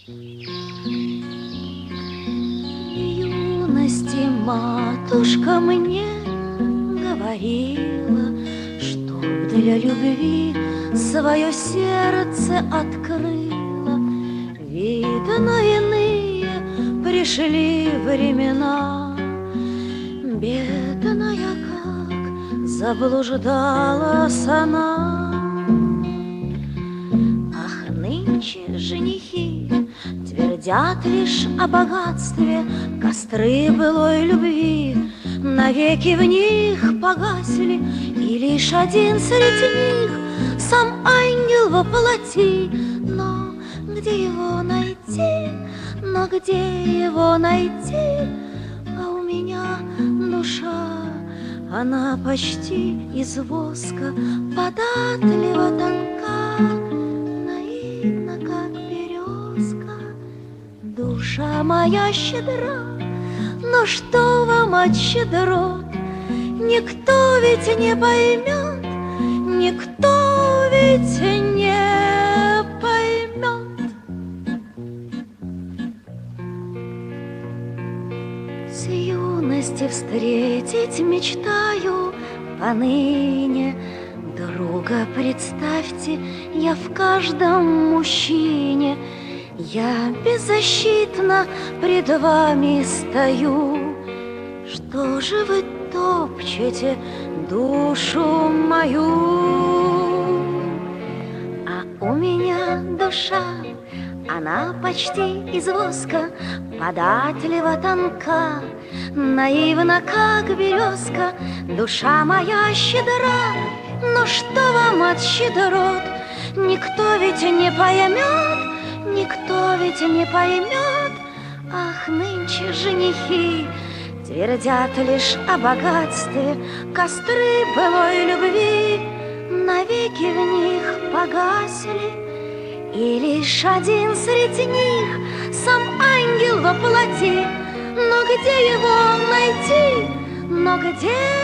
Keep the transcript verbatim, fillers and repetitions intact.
Юности матушка мне говорила, чтоб для любви свое сердце открыла. Видно, иные пришли времена, бедная, как заблуждалась она. Ах, нынче женихи твердят лишь о богатстве, костры былой любви навеки в них погасли, и лишь один среди них сам ангел воплоти. Но где его найти, но где его найти? А у меня душа, она почти из воска, податлива, тонка, наивна, как березка. Душа моя щедра, но что вам от щедрот? Никто ведь не поймет, никто ведь не поймет. С юности встретить мечтаю поныне друга, представьте, я в каждом мужчине. Я беззащитно пред вами стою. Что же вы топчете душу мою? А у меня душа, она почти из воска, податлива, тонка, наивна, как березка. Душа моя щедра, но что вам от щедрот? Никто ведь не поймет, никто ведь не поймет. Ах, нынче женихи твердят лишь о богатстве, костры былой любви навеки в них погасли, и лишь один среди них сам ангел воплоти. Но где его найти? Но где